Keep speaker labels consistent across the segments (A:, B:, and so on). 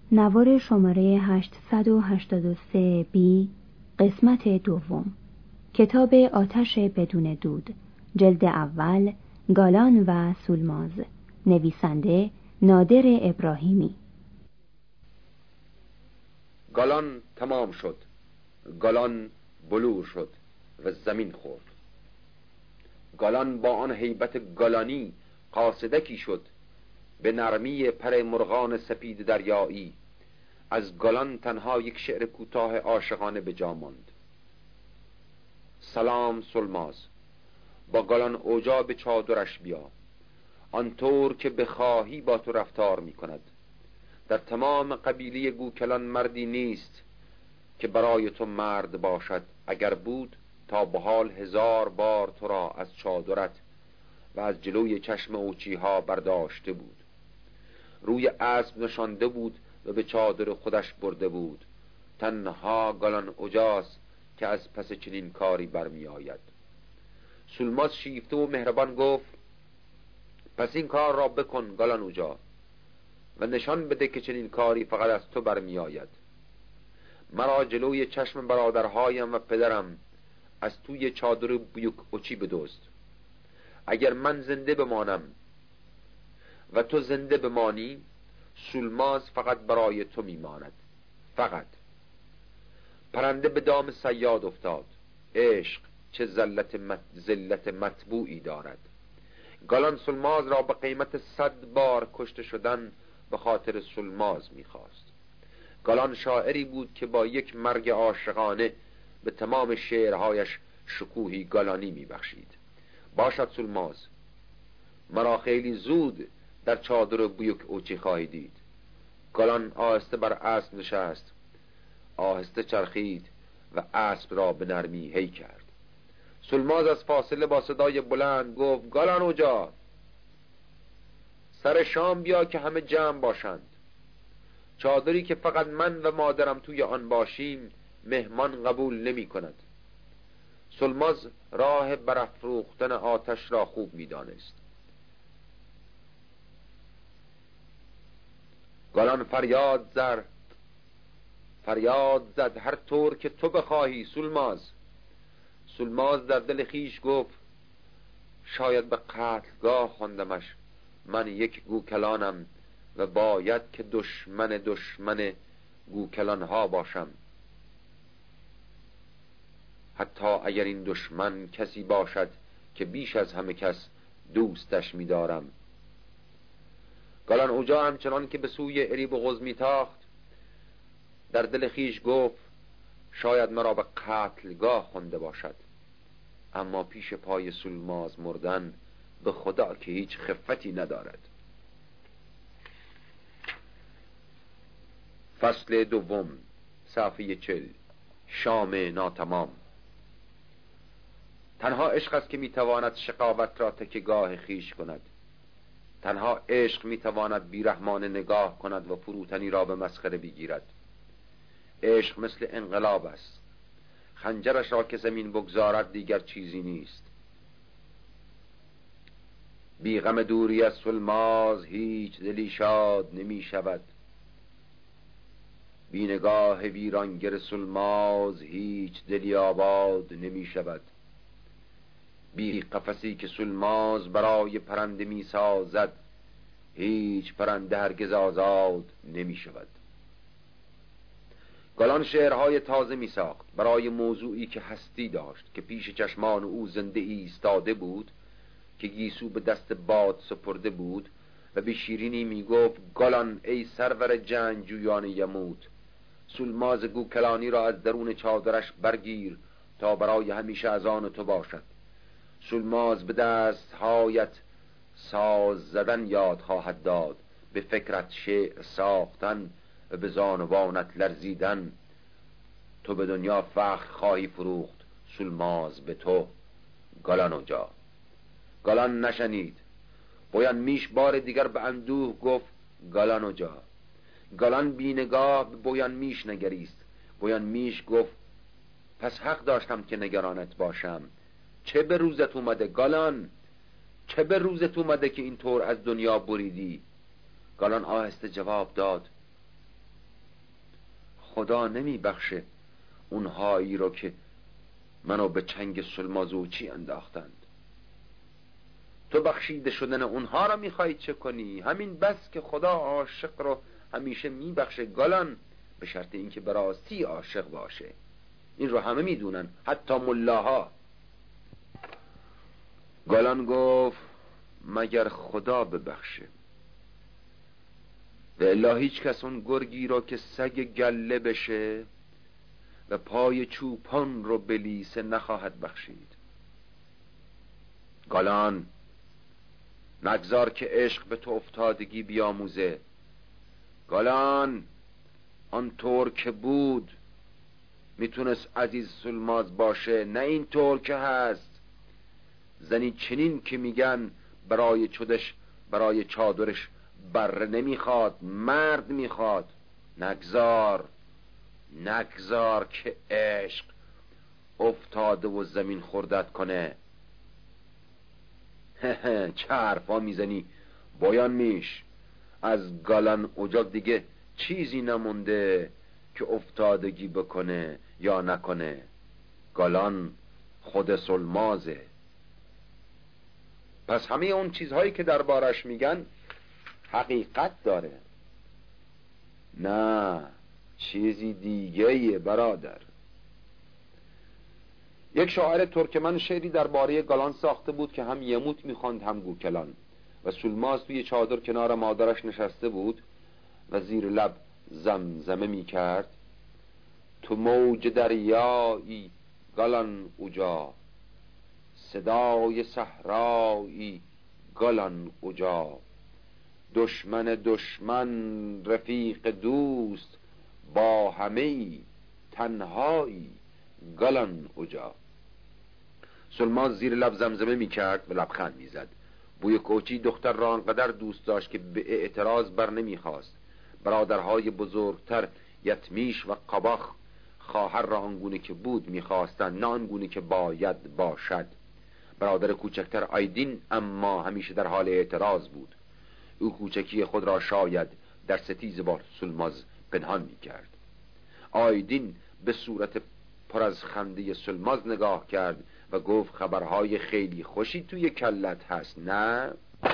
A: نوار شماره 883 بی، قسمت دوم، کتاب آتش بدون دود، جلد اول، گالان و سولماز، نویسنده نادر ابراهیمی.
B: گالان تمام شد. گالان بلور شد و زمین خورد. گالان با آن هیبت گالانی قاصدکی شد، به نرمی پر مرغان سپید دریایی. از گالان تنها یک شعر کوتاه عاشقانه به جا ماند. سلام سولماز، با گالان اوجا به چادرش بیا، آنطور که بخواهی با تو رفتار می کند. در تمام قبیله گوکلان مردی نیست که برای تو مرد باشد. اگر بود تا به حال 1000 بار تو را از چادرت و از جلوی چشم اوچیها برداشته بود، روی اسب نشانده بود و به چادر خودش برده بود. تنها گالان اوجاست که از پس چنین کاری برمی آید. سولماز شیفته و مهربان گفت: پس این کار را بکن گالان اوجا، و نشان بده که چنین کاری فقط از تو برمی آید. مرا جلوی چشم برادرهایم و پدرم از توی چادر بیوک اوچی بدزد. اگر من زنده بمانم و تو زنده بمانی، سولماز فقط برای تو میماند. فقط. پرنده به دام صیاد افتاد. عشق چه ذلت مطبوعی دارد. گالان سولماز را به قیمت 100 بار کشته شدن به خاطر سولماز میخواست. گالان شاعری بود که با یک مرگ عاشقانه به تمام شعرهایش شکوهی گالانی میبخشید. باشد سولماز، مرا خیلی زود در چادر بیوک اوچی خواهی دید. گالان آهسته بر اسب نشست، آهسته چرخید و اسب را به نرمی هی کرد. سولماز از فاصله با صدای بلند گفت: گالان اوجا، سر شام بیا که همه جمع باشند. چادری که فقط من و مادرم توی آن باشیم مهمان قبول نمی کند. سولماز راه برافروختن آتش را خوب می دانست. گالان فریاد زد: هر طور که تو بخواهی سولماز. سولماز در دل خیش گفت: شاید به قتلگاه خواندمش. من یک گوکلانم و باید که دشمن گوکلانها باشم، حتی اگر این دشمن کسی باشد که بیش از همه کس دوستش می‌دارم. گالان اوجا همچنان که به سوی اریب و غز می‌تاخت در دل خیش گفت: شاید مرا به قتلگاه خوانده باشد، اما پیش پای سولماز مردن به خدا که هیچ خفتی ندارد. فصل دوم، صفحه 40. شام ناتمام. تنها عشق است که میتواند شقاوت را تکیه‌گاه خیش کند. تنها عشق میتواند بیرحمانه نگاه کند و فروتنی را به مسخره بگیرد. عشق مثل انقلاب است. خنجرش را که زمین بگذارد دیگر چیزی نیست. بی غم دوری از سولماز هیچ دلی شاد نمی شود. بی نگاه ویرانگر سولماز هیچ دلی آباد نمی شود. بی قفسی که سولماز برای پرنده می سازد هیچ پرنده هرگز آزاد نمی شود. گالان شعرهای تازه می ساخت برای موضوعی که هستی داشت، که پیش چشمان او زنده ایستاده بود، که گیسو به دست باد سپرده بود و به شیرینی می گفت: گالان ای سرور جنگجویان یموت، سولماز گوکلانی را از درون چادرش برگیر تا برای همیشه از آن تو باشد. سولماز به دستهایت ساز زدن یاد خواهد داد، به فکرت شعر ساختن و به زانوانت لرزیدن. تو به دنیا فخر خواهی فروخت، سولماز به تو. گالان اوجا. گالان نشنید. بویان میش بار دیگر به اندوه گفت: گالان اوجا. گالان بی نگاه به بویان میش نگریست. بویان میش گفت: پس حق داشتم که نگرانت باشم. چه به روزت اومده گالان؟ چه به روزت اومده که اینطور از دنیا بریدی؟ گالان آهسته جواب داد: خدا نمی بخشه اونهایی رو که منو به چنگ سلمازوچی انداختند. تو بخشیده شدن اونها رو میخوای چه کنی؟ همین بس که خدا عاشق رو همیشه میبخشه گالان، به شرط اینکه به راستی عاشق باشه. این رو همه میدونن، حتی ملاها. گالان گفت مگر خدا ببخشه، و الا هیچ کس اون گرگی رو که سگ گله بشه و پای چوپان رو بلیسه نخواهد بخشید. گالان، نگذار که عشق به تو افتادگی بیاموزه. گالان، آنطور که بود میتونست عزیز سلماز باشه، نه این طور که هست. زنی چنین که میگن برای چودش، برای چادرش بره نمیخواد، مرد میخواد. نگذار که عشق افتاده و زمین خوردت کنه. چه حرفا میزنی بایان میش؟ از گالان اجاق دیگه چیزی نمونده که افتادگی بکنه یا نکنه. گالان خود سلمازه. پس همه اون چیزهایی که دربارش میگن حقیقت داره. نه، چیزی دیگه برادر. یک شاعر ترکمن شعری درباره گالان ساخته بود که هم یموت میخواند هم گوکلان، و سلماز توی چادر کنار مادرش نشسته بود و زیر لب زمزمه میکرد: تو موج دریایی گالان اوجا، صدای صحرایی گالان اوجا، دشمن رفیق دوست، با همه تنهایی گالان اوجا. سلماز زیر لب زمزمه میکرد و لبخند میزد. بوی کوچی دختر را انقدر دوست داشت که به اعتراض بر نمیخواست. برادرهای بزرگتر یتمیش و قباخ خواهر را آنگونه که بود میخواستند، نه آنگونه که باید باشد. برادر کوچکتر آیدین اما همیشه در حال اعتراض بود. او کوچکی خود را شاید در ستیز با سلماز پنهان میکرد. آیدین به صورت پر از خنده سلماز نگاه کرد و گفت: خبرهای خیلی خوشی توی کلت هست، نه؟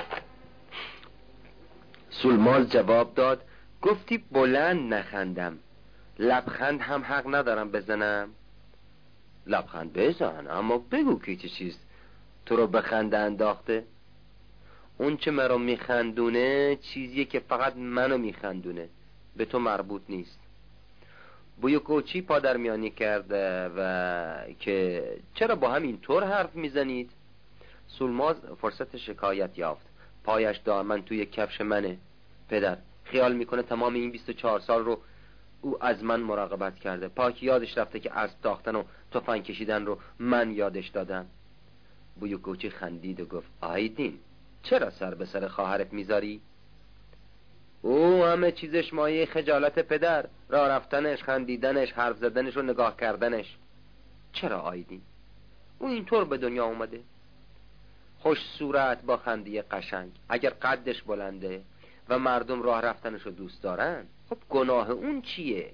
C: سلماز جواب داد: گفتی بلند نخندم، لبخند هم حق ندارم بزنم؟ لبخند بزن، اما بگو که چه چیز تو رو به خنده انداخته. اون چه مرا میخندونه چیزیه که فقط منو میخندونه، به تو مربوط نیست. بوی کوچی پادر میانی کرده و که چرا با همین طور حرف میزنید؟ سلماز فرصت شکایت یافت. پایش دائما توی کفش منه. پدر خیال میکنه تمام این 24 سال رو او از من مراقبت کرده. پاک یادش رفته که اسب تاختن و تفنگ کشیدن رو من یادش دادم. بوی کوچی خندید و گفت: آیدین، چرا سر به سر خواهرت میذاری؟ او همه چیزش مایه خجالت پدر، راه رفتنش، خندیدنش، حرف زدنش و نگاه کردنش. چرا آیدین؟ او اینطور به دنیا اومده، خوش صورت با خندی قشنگ. اگر قدش بلنده و مردم راه رفتنش رو دوست دارن، خب گناه اون چیه؟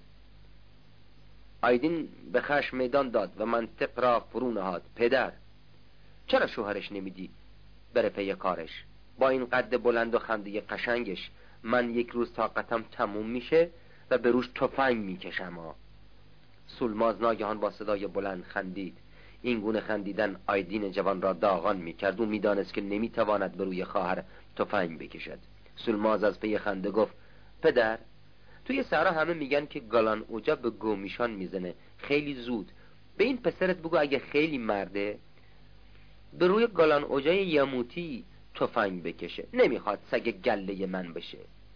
C: آیدین به خشم میدان داد و منطق را فرو نهاد: پدر، چرا شوهرش نمیدی بره پی کارش؟ با این قد بلند و خنده قشنگش من یک روز طاقتم تموم میشه و به روش تفنگ میکشم. سلماز ناگهان با صدای بلند خندید. این گونه خندیدن آیدین جوان را داغان میکرد. او میدانست که نمیتواند به روی خواهر تفنگ بکشد. سلماز از پی خنده گفت: پدر، توی صحرا همه میگن که گالان اوجا به گومیشان میزنه. خیلی زود به این پسرت بگو اگه خیلی مرده به روی گالان اوجای یموتی تفنگ بکشه. نمیخواد سگ گله من بشه.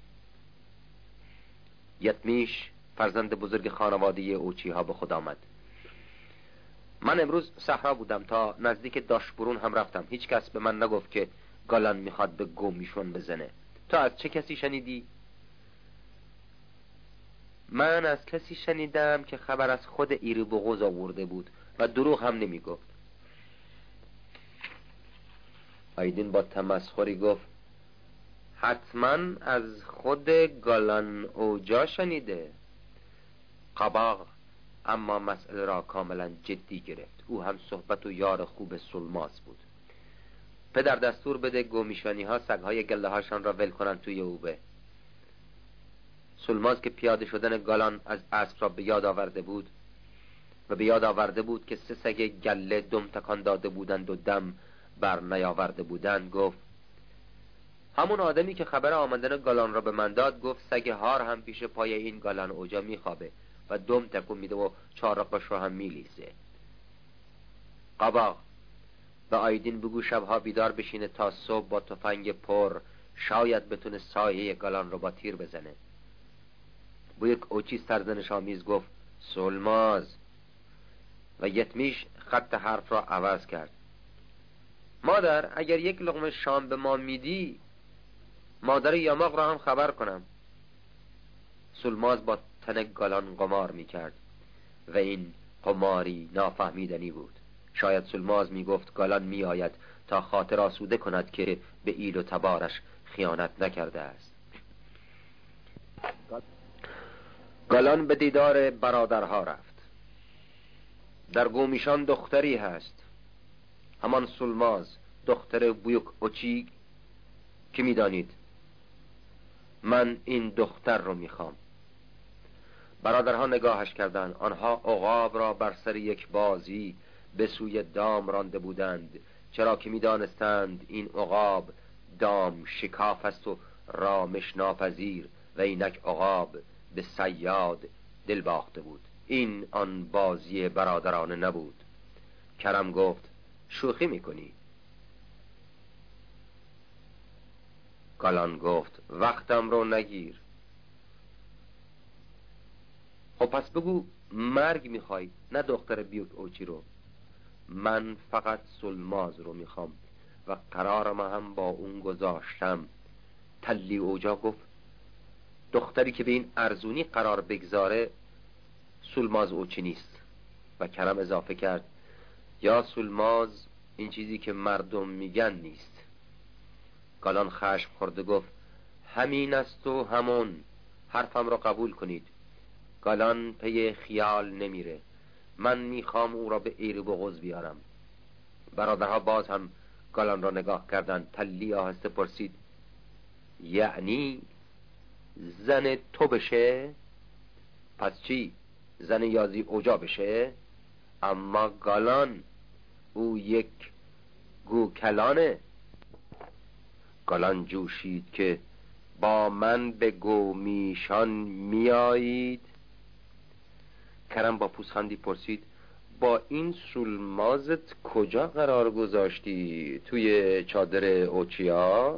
C: یتمیش فرزند بزرگ خانواده اوچی ها به خود آمد. من امروز صحرا بودم، تا نزدیک داشبرون هم رفتم. هیچ کس به من نگفت که گالان میخواد به گومیشون بزنه. تو از چه کسی شنیدی؟ من از کسی شنیدم که خبر از خود ایری بغوز آورده بود و دروغ هم نمیگفت. آیدین با تمسخری گفت: حتما از خود گالان اوجا شنیده. قباق اما مسئله را کاملا جدی گرفت. او هم صحبت و یار خوب سلماز بود. پدر دستور بده گومیشانی ها سگهای گله هاشان را ول کنند توی اوبه. سلماز که پیاده شدن گالان از اسب را به یاد آورده بود و به یاد آورده بود که 3 سگ گله دم تکان داده بودند و دم بر نیاورده بودند، گفت همون آدمی که خبر آمدن گالان را به من داد گفت سگ هار هم پیش پای این گالان اوجا میخوابه و دم تکون میده و چارقش رو هم میلیسه. قباق به آیدین بگو شبها بیدار بشینه تا صبح با تفنگ پر شاید بتونه سایه گالان رو با تیر بزنه. با یک اوچی سرزنش آمیز گفت سلماز و یتمیش خط حرف را عوض کرد. مادر اگر یک لقمه شام به ما میدی مادر یاماق را هم خبر کنم. سلماز با تن گالان قمار میکرد و این قماری نافهمیدنی بود. شاید سلماز میگفت گالان میآید تا خاطر آسوده کند که به ایل و تبارش خیانت نکرده است. گالان به دیدار برادرها رفت. در گومیشان دختری هست، همان سلماز دختر بویک اوچی که میدانید. من این دختر رو میخوام. برادرها نگاهش کردند. آنها عقاب را بر سر یک بازی به سوی دام رانده بودند، چرا که میدانستند این عقاب دام شکاف است و رامش ناپذیر و اینک عقاب به صیاد دل باخته بود. این آن بازی برادرانه نبود. کرم گفت شوخی میکنی؟ گالان گفت وقتم رو نگیر. خب پس بگو مرگ میخوای نه دختر بیوک اوچی رو. من فقط سلماز رو میخوام و قرارم هم با اون گذاشتم. تلی اوجا گفت دختری که به این ارزونی قرار بگذاره سلماز اوچی نیست. و کرم اضافه کرد یا سلماز این چیزی که مردم میگن نیست. گالان خشم خورده گفت همین است و همون، حرفم را قبول کنید. گالان پی خیال نمیره. من میخوام او را به ایر بغض بیارم. برادرها باز هم گالان را نگاه کردند. تلی آهسته پرسید یعنی زن تو بشه؟ پس چی؟ زن یازی اوجا بشه؟ اما گالان او یک گوکلانه. گالان جوشید که با من به گومیشان میایید. کرم با پوزخندی پرسید با این سلمازت کجا قرار گذاشتی؟ توی چادر اوچیا؟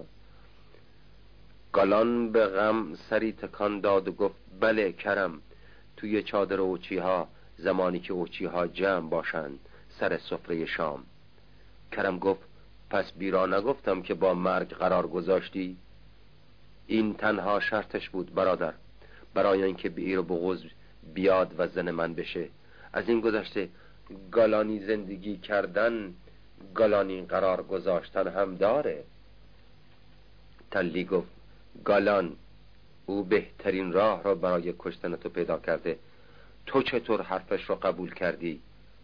C: گالان به غم سری تکان داد و گفت بله کرم، توی چادر اوچیها، زمانی که اوچیها جمع باشند سر سفره شام. کرم گفت پس بیرا نگفتم که با مرگ قرار گذاشتی؟ این تنها شرطش بود برادر، برای اینکه به ایر و بغض بیاد و زن من بشه. از این گذشته گالانی زندگی کردن گالانی قرار گذاشتن هم داره. تلی گفت گالان او بهترین راه را برای کشتن تو پیدا کرده. تو چطور حرفش را قبول کردی؟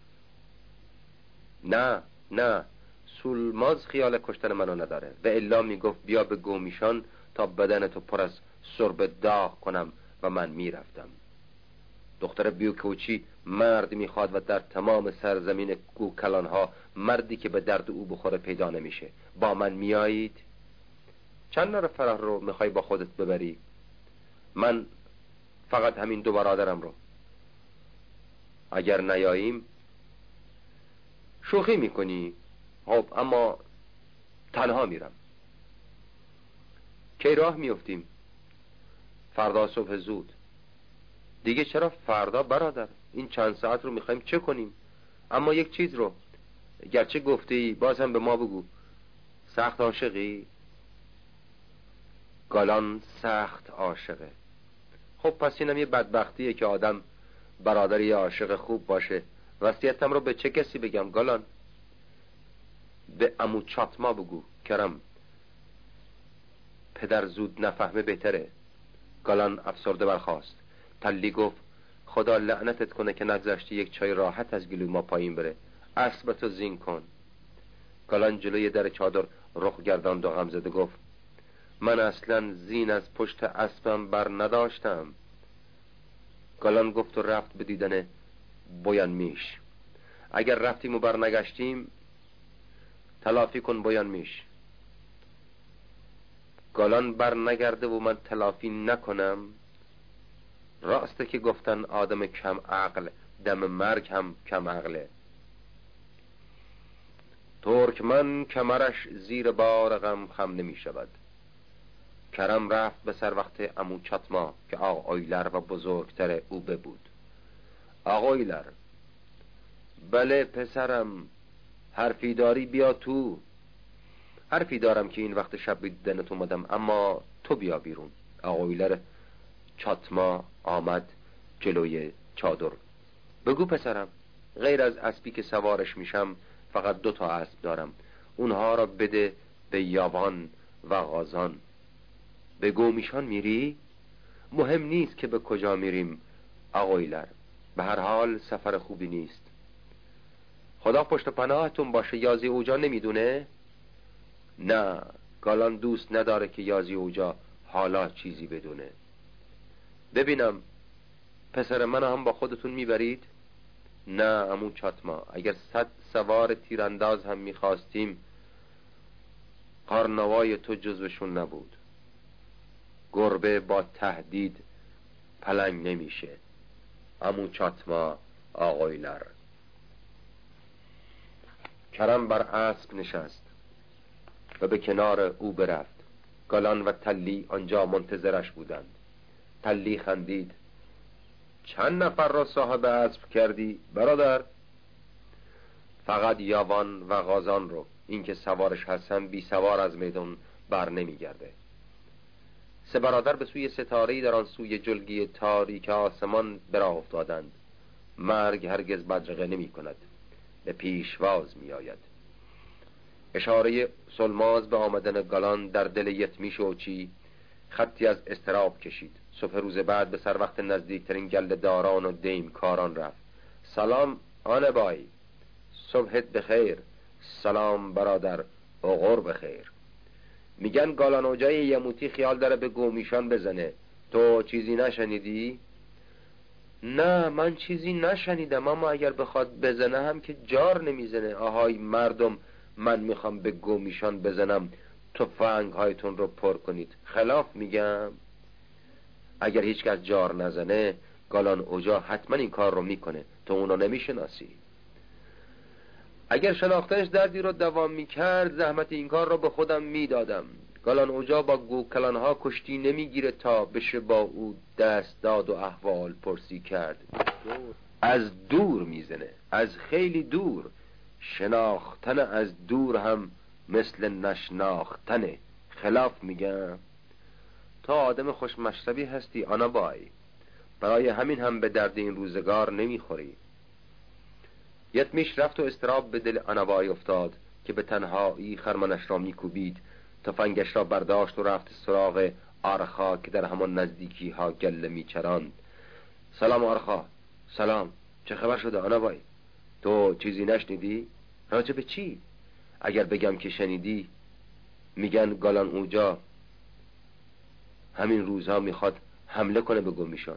C: نه سلماز خیال کشتن منو نداره و الا میگفت بیا به گومیشان تا بدن تو پر از سرب داغ کنم و من میرفتم. دختر بیوکوچی مرد میخواد و در تمام سرزمین گوکلان ها مردی که به درد او بخوره پیدا نمیشه. با من میایید؟ چند نفر فرح رو میخوای با خودت ببری؟ من فقط همین 2 برادرم رو. اگر نیاییم شوخی میکنی؟ خب اما تنها میرم. کی راه میفتیم؟ فردا صبح زود. دیگه چرا فردا برادر؟ این چند ساعت رو میخوایم چه کنیم؟ اما یک چیز رو گرچه گفتی باز هم به ما بگو. سخت عاشقی؟ گالان سخت عاشقه. خب پس اینم یه بدبختیه که آدم برادر یه عاشق خوب باشه. وصیتم رو به چه کسی بگم گالان؟ به عمو چاتما بگو کرم. پدر زود نفهمه بهتره. گالان افسرده برخاست. تلی گفت خدا لعنتت کنه که نگذاشتی یک چای راحت از گلوی ما پایین بره. اسبتو زین کن. گالان جلوی در چادر رخ گرداند و غمزده گفت من اصلا زین از پشت اسبم بر نداشتم. گالان گفت و رفت به دیدن بویان میش. اگر رفتیم و بر نگشتیم تلافی کن بویان میش. گالان بر نگرده و من تلافی نکنم. راسته که گفتن آدم کم عقل دم مرگ هم کم عقله. ترکمن کمرش زیر بار غم خم نمی شود. کرم رفت به سر وقت عمو چاتما که آقا ایلر و بزرگتر او ببود. آقا ایلر: بله پسرم، حرفی داری بیا تو. حرفی دارم که این وقت شب دیدنت اومدم، اما تو بیا بیرون. آقا ایلر چاتما آمد جلوی چادر. بگو پسرم. غیر از اسبی که سوارش میشم فقط 2 تا اسب دارم. اونها را بده به یاوان و غازان. به گومیشان میری؟ مهم نیست که به کجا میریم آقا ایلر. به هر حال سفر خوبی نیست. خدا پشت پناهتون باشه. یازی اوجا نمیدونه؟ نه، گالان دوست نداره که یازی اوجا حالا چیزی بدونه. ببینم پسر من هم با خودتون میبرید؟ نه عمو چاتما، اگر 100 سوار تیرانداز هم میخواستیم قارنوای تو جزوشون نبود. گربه با تهدید پلنگ نمیشه. عمو چاتما آقا ایلر. کرم بر اسب نشست و به کنار او برفت. گالان و تلی آنجا منتظرش بودند. تلی خندید. چند نفر را صاحب اسب کردی برادر؟ فقط یاوان و غازان رو. این که سوارش هستن بی سوار از میدان بر نمیگرده. 3 برادر به سوی ستاره‌ای در آن سوی جلگی تاریک آسمان براه افتادند. مرگ هرگز بدرقه نمی کند، به پیشواز می آید. اشاره سلماز به آمدن گالان در دل یتمی شوچی خطی از اضطراب کشید. صبح روز بعد به سر وقت نزدیکترین گله داران و دیمکاران رفت. سلام آن بای، صبحت بخیر. سلام برادر، اغور بخیر. میگن گالان اوجای یموتی خیال داره به گومیشان بزنه. تو چیزی نشنیدی؟ نه من چیزی نشنیدم، اما اگر بخواد بزنه هم که جار نمیزنه. آهای مردم، من میخوام به گومیشان بزنم، تفنگ هایتون رو پر کنید. خلاف میگم. اگر هیچ کس جار نزنه گالان اوجا حتما این کار رو میکنه. تو اونو نمیشناسی. اگر شناختنش دردی رو دوام میکرد زحمت این کار رو به خودم میدادم. گالان اوجا با گوکلانها کشتی نمیگیره تا بشه با او دست داد و احوال پرسی کرد. از دور میزنه، از خیلی دور. شناختن از دور هم مثل نشناختنه. خلاف میگم. تا آدم خوشمشربی هستی آنا بای، برای همین هم به درد این روزگار نمیخوری. یتمیش رفت و اضطراب به دل آنابای افتاد که به تنهایی خرمنش را میکوبید. تفنگش را برداشت و رفت سراغ آرخا که در همان نزدیکی ها گله میچراند. سلام آرخا. سلام. چه خبر شده آنابای؟ تو چیزی نشنیدی؟ راجع به چی؟ اگر بگم که شنیدی میگن گالان اوجا همین روزها میخواد حمله کنه به گومیشان.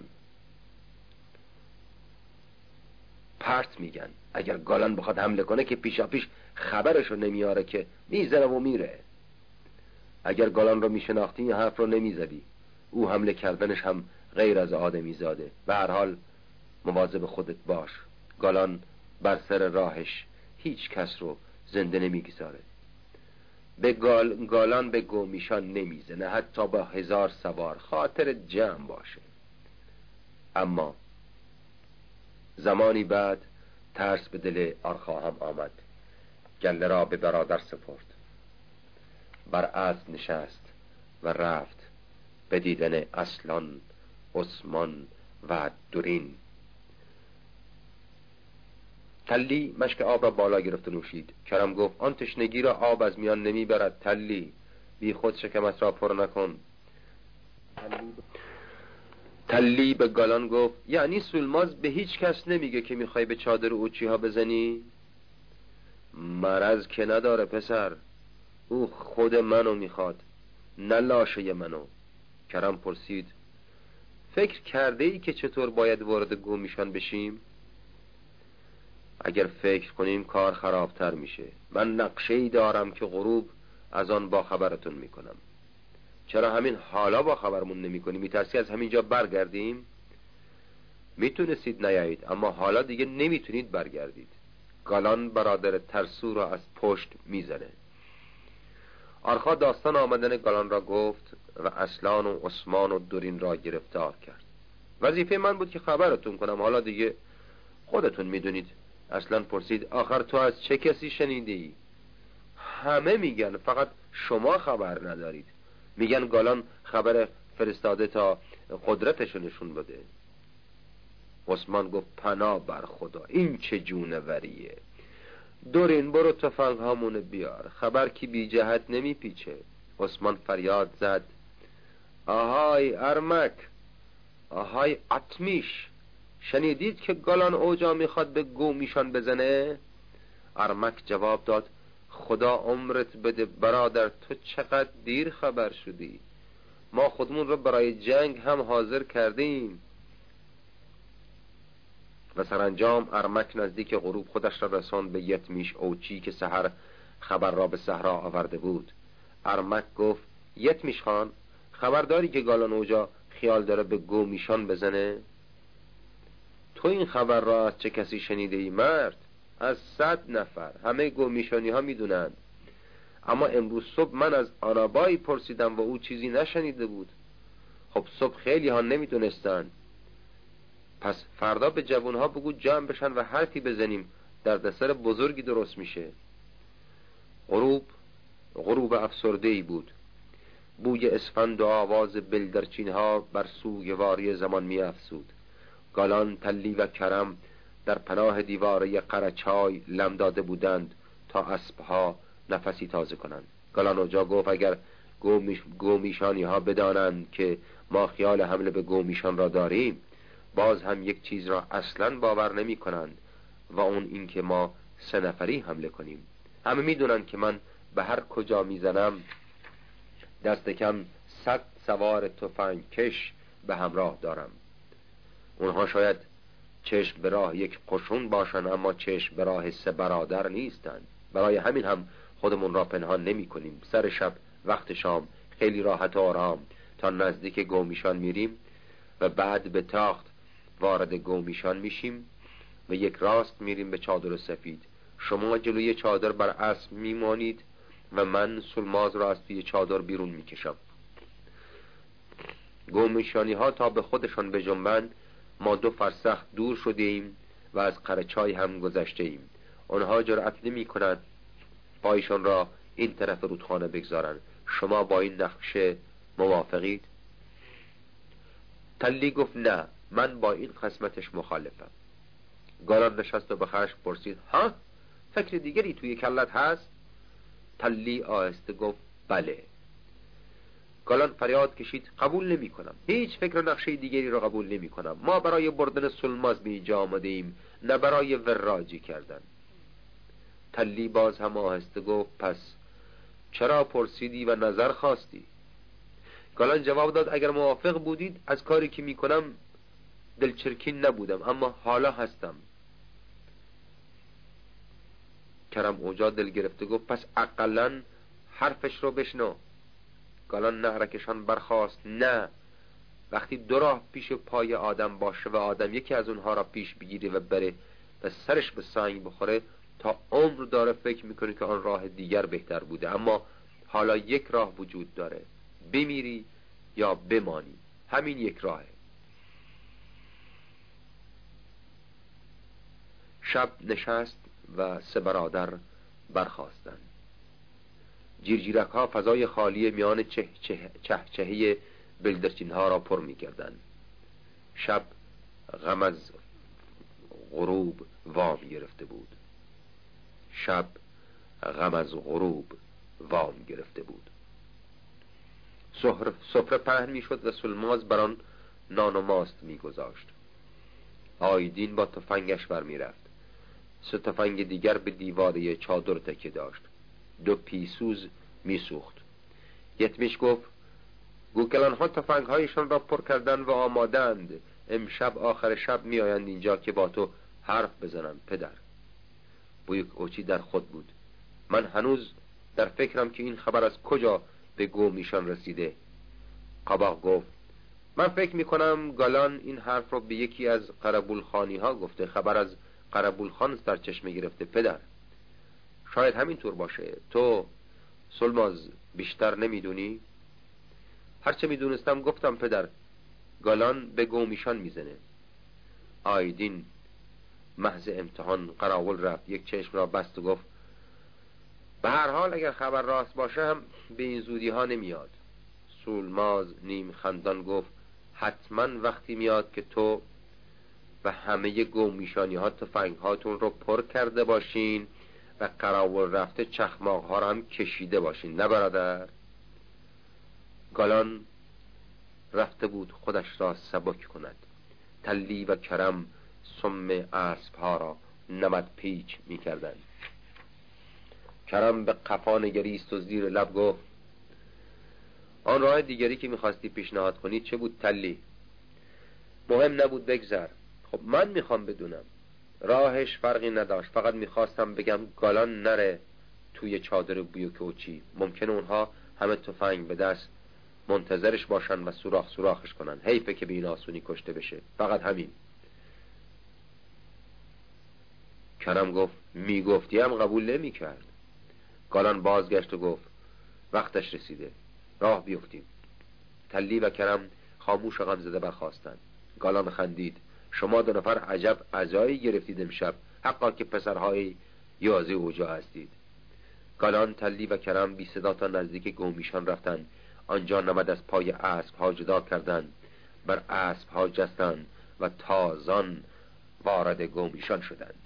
C: پرت میگن. اگر گالان بخواد حمله کنه که پیشا پیش خبرشو نمیاره که میزنه و میره. اگر گالان رو میشناختی این حرف رو نمیزدی. او حمله کردنش هم غیر از آدمی زاده. به هر حال مواظب خودت باش. گالان بر سر راهش هیچ کس رو زنده نمیگذاره. به گالان به گومیشان نمیزنه، حتی با 1000 سوار. خاطر جمع باشه. اما زمانی بعد ترس به دل آرخا هم آمد. گله را به برادر سپرد. بر اسب نشست و رفت به دیدن اصلان، عثمان و دورین. تلی مشک آب را بالا گرفت و نوشید. کرم گفت آن تشنگی را آب از میان نمیبرد تلی، بی خود شکمت را پر نکن. تلی به گالان گفت یعنی سولماز به هیچ کس نمیگه که میخوای به چادر اوچی ها بزنی؟ مرض که نداره پسر، او خود منو میخواد، نه لاشه منو. کرم پرسید فکر کرده ای که چطور باید وارد گومیشان بشیم؟ اگر فکر کنیم کار خرابتر میشه. من نقشه‌ای دارم که غروب از آن با خبرتون میکنم. چرا همین حالا با خبرمون نمیکنی؟ میترسی از همینجا برگردیم؟ میتونستید نیایید، اما حالا دیگه نمیتونید برگردید. گالان برادر ترسو را از پشت میزنه. آرخا داستان آمدن گالان را گفت و اصلان و عثمان و دورین را گرفتار کرد. وظیفه من بود که خبرتون کنم، حالا دیگه خودتون میدونید. اصلا پرسید آخر تو از چه کسی شنیدی؟ همه میگن، فقط شما خبر ندارید. میگن گالان خبر فرستاده تا قدرتشو نشون بده. عثمان گفت پناه بر خدا، این چه جونوریه. دورین برو تفنگ هامونه بیار، خبر کی بی جهت نمی پیچه. عثمان فریاد زد آهای ارمک، آهای اتمیش، شنیدید که گالان اوجا میخواد به گومیشان بزنه؟ ارمک جواب داد خدا عمرت بده برادر، تو چقدر دیر خبر شدی. ما خودمون رو برای جنگ هم حاضر کردیم. و سرانجام ارمک نزدیک غروب خودش را رساند به یتمیش اوچی که سحر خبر را به صحرا آورده بود. ارمک گفت یتمیش خان، خبر داری که گالان اوجا خیال داره به گومیشان بزنه؟ تو این خبر را از چه کسی شنیده ای مرد؟ از 100 نفر، همه گومیشانی ها میدونن. اما امروز صبح من از آنابایی پرسیدم و او چیزی نشنیده بود. خب صبح خیلی ها نمیدونستن. پس فردا به جوانها بگو جمع بشن و حرفی بزنیم، دردسر بزرگی درست میشه. غروب افسرده‌ای بود. بوی اسفند و آواز بلدرچین ها بر سوگواری زمان می افزود. گالان، تلی و کرم در پناه دیواره قرچای لم داده بودند تا اسبها نفسی تازه کنند. گالان اوجا گفت اگر گومیشانی ها بدانند که ما خیال حمله به گومیشان را داریم، باز هم یک چیز را اصلاً باور نمی کنند و اون این که ما 3 نفری حمله کنیم. همه می دونند که من به هر کجا می زنم دست کم 100 سوار تفنگ کش به همراه دارم. اونها شاید چشم به راه یک قشون باشن، اما چشم به راه 3 برادر نیستند. برای همین هم خودمون را پنهان نمی کنیم. سر شب وقت شام خیلی راحت و آرام تا نزدیک گومیشان میریم و بعد به تاخت وارد گومیشان میشیم و یک راست میریم به چادر سفید. شما جلوی چادر بر اسب میمانید و من سولماز را از توی چادر بیرون میکشم. گومیشانی ها تا به خودشان بجنبند ما 2 فرسخ دور شده ایم و از قرچای هم گذشته ایم. آنها جرأت نمی کنند پایشان را این طرف رودخانه بگذارند. شما با این نقشه موافقید؟ تلی گفت نه، من با این قسمتش مخالفم. گالان نشست و به خشم پرسید ها؟ فکر دیگری توی کلت هست؟ تلی آهسته گفت بله. گالان فریاد کشید قبول نمی کنم، هیچ فکر نقشه دیگری را قبول نمی کنم. ما برای بردن سولماز به اینجا آمده ایم، نه برای وراجی کردن. تلی باز هم آهسته گفت پس چرا پرسیدی و نظر خواستی؟ گالان جواب داد اگر موافق بودید از کاری که می کنم دلچرکین نبودم، اما حالا هستم. کرم اوجا دل گرفته گفت پس اقلن حرفش رو بشنو. گالان نعرکشان برخاست. نه، وقتی 2 راه پیش پای آدم باشه و آدم یکی از اونها را پیش بگیره و بره و سرش به سنگ بخوره، تا عمر داره فکر میکنه که آن راه دیگر بهتر بوده. اما حالا یک راه وجود داره، بمیری یا بمانی، همین یک راهه. شب نشست و 3 برادر برخاستند. جیرجیرک ها فضای خالی میان چهچهی بلدرچین ها را پر می کردند. شب غم از غروب وام گرفته بود. سفره پهن می شد و سولماز بران
B: نان و ماست میگذاشت. آیدین با تفنگش برمیرفت. 3 تفنگ دیگر به دیواره چادر تکیه داشت. 2 پیسوز میسوخت. یتمیش گفت گوکلان ها تفنگ هایشان را پر کردن و آمادند. امشب آخر شب میآیند اینجا که با تو حرف بزنند پدر. بویک اوچی در خود بود. من هنوز در فکرم که این خبر از کجا به گومیشان رسیده. قباق گفت من فکر میکنم گالان این حرف رو به یکی از قربولخانی ها گفته. خبر از قربولخان سرچشمه گرفته پدر. شاید همینطور باشه. تو سلماز بیشتر نمیدونی؟ هرچه میدونستم گفتم پدر. گالان به گومیشان میزنه. آیدین محض امتحان قراول رفت. یک چشم را بست و گفت به هر حال اگر خبر راست باشه هم به این زودی ها نمیاد. سولماز نیم خندان گفت حتما وقتی میاد که تو و همه گومیشانی ها تفنگ هاتون رو پر کرده باشین و قراول رفته چخماق ها رو هم کشیده باشین. نه برادر؟ گالان رفته بود خودش را سبک کند. تلی و کرم سم اسب ها را نمد پیچ می کردن. کرم به قفا نگریست و زیر لب گفت آن راه دیگری که میخواستی پیشنهاد کنی چه بود تلی؟ مهم نبود بگذر. خب من میخوام بدونم. راهش فرقی نداشت. فقط میخواستم بگم گالان نره توی چادر بویک اوچی. ممکنه اونها همه تفنگ به دست منتظرش باشن و سوراخش کنن. حیفه که به این آسونی کشته بشه. فقط همین. کرم گفت میگفتی هم قبول نمی کرد. گالان بازگشت و گفت وقتش رسیده. راه بیفتیم. تلی و کرم خاموش و غمزده برخاستند. گالان خندید. شما 2 نفر عجب عزایی گرفتید امشب. حقا که پسرهای یازه اوجا هستید. گالان، تلی و کرم بی صدا تا نزدیک گومیشان رفتند. آنجا نمد از پای اسب ها جدا کردند. بر اسب ها جستند و تازان وارد گومیشان شدند.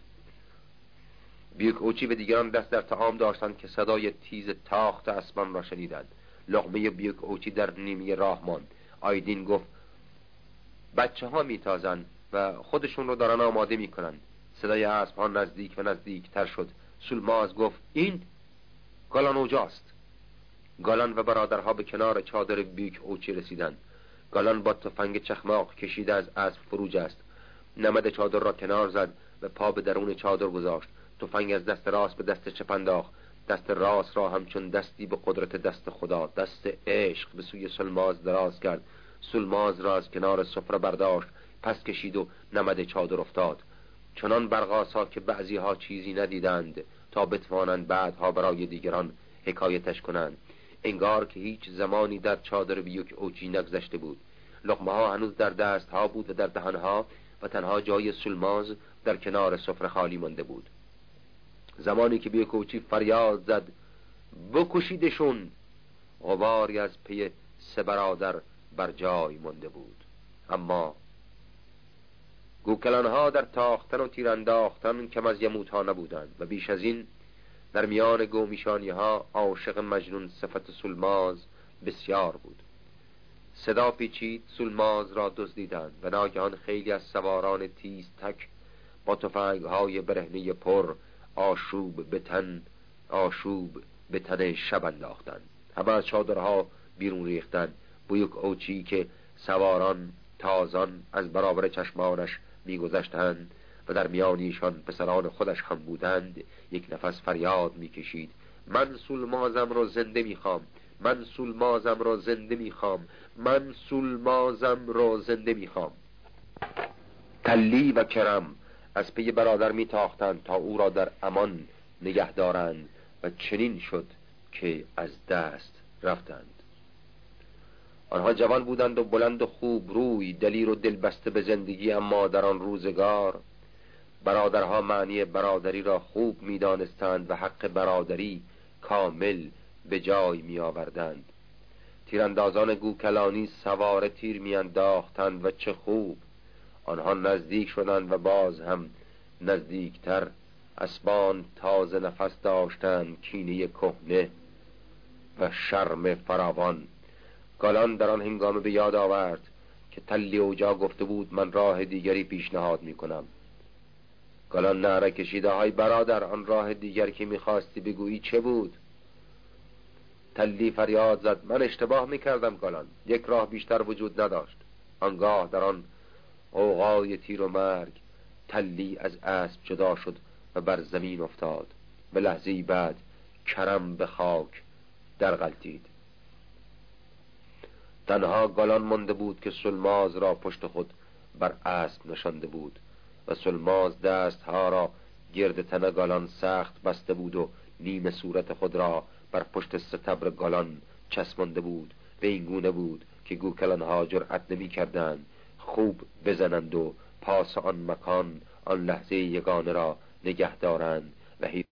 B: بیوک اوچی و دیگران دست در طعام داشتند که صدای تیز تاخت اسبان را شنیدند. لقمه بیوک اوچی در نیمه راه ماند. آیدین گفت بچه ها میتازن و خودشون رو دارن آماده میکنن. صدای اسب ها نزدیک و نزدیک تر شد. سولماز گفت این گالان اوجاست. گالان و برادرها به کنار چادر بیوک اوچی رسیدند. گالان با تفنگ چخماق کشیده از اسب فرو جست. نمد چادر را کنار زد و پا به درون چادر گذاشت. تفنگ از دست راست به دست چپ انداخت. دست راست را همچون دستی به قدرت دست خدا، دست عشق، به سوی سولماز دراز کرد. سولماز را از کنار سفره برداشت، پس کشید و نمد چادر افتاد. چنان برقاسا که بعضی ها چیزی ندیدند تا بتوانند بعدها برای دیگران حکایتش کنند. انگار که هیچ زمانی در چادر بیوک اوچی نگذشته بود. لقمه ها هنوز در دست ها بود و در دهن ها و تنها جای سولماز در کنار سفره خالی مانده بود. زمانی که بیوک اوچی فریاد زد بکشیدشون، غباری از پی 3 برادر بر جای مانده بود. اما گوکلانها در تاختن و تیرانداختن کم از یموت ها نبودند و بیش از این در میان گومیشانی ها عاشق مجنون صفت سولماز بسیار بود. صدا پیچید، سولماز را دزدیدند و ناگهان خیلی از سواران تیز تک با تفنگ های برهنه پر آشوب به تن شب انداختند. همه از چادرها بیرون ریختند. بیوک اوچی که سواران تازان از برابر چشمانش میگذشتند و در میان ایشان پسران خودش هم بودند، یک نفس فریاد میکشید: من سولمازم را زنده میخوام، من سولمازم را زنده میخوام، من سولمازم را زنده میخوام. تلی و کرم از پی برادر میتاختند تا او را در امان نگه دارند و چنین شد که از دست رفتند. آنها جوان بودند و بلند و خوب روی، دلیر و دلبسته به زندگی، اما در آن روزگار برادرها معنی برادری را خوب می‌دانستند و حق برادری کامل به جای می‌آوردند. تیراندازان گوکلانی سوار تیر می‌انداختند و چه خوب. آنها نزدیک شدند و باز هم نزدیکتر. اسبان تازه نفس داشتند، کینه کهنه و شرم فراوان. گالان در آن هنگام به یاد آورد که تلی اوجا گفته بود من راه دیگری پیشنهاد میکنم. گالان نعره کشیده های برادر، آن راه دیگر که میخواستی بگویی چه بود؟ تلی فریاد زد من اشتباه میکردم گالان، یک راه بیشتر وجود نداشت. آنگاه در آن غوغای تیر و مرگ تلی از اسب جدا شد و بر زمین افتاد و لحظه‌ای بعد کرم به خاک در غلتید. تنها گالان مانده بود که سلماز را پشت خود بر اسب نشانده بود و سلماز دستها را گرد تن گالان سخت بسته بود و نیم صورت خود را بر پشت ستبر گالان چسبانده بود. به این گونه بود که گوکلانها جرأت نمی کردند خوب بزنند و پاس آن مکان، آن لحظه یگانه را نگه دارند و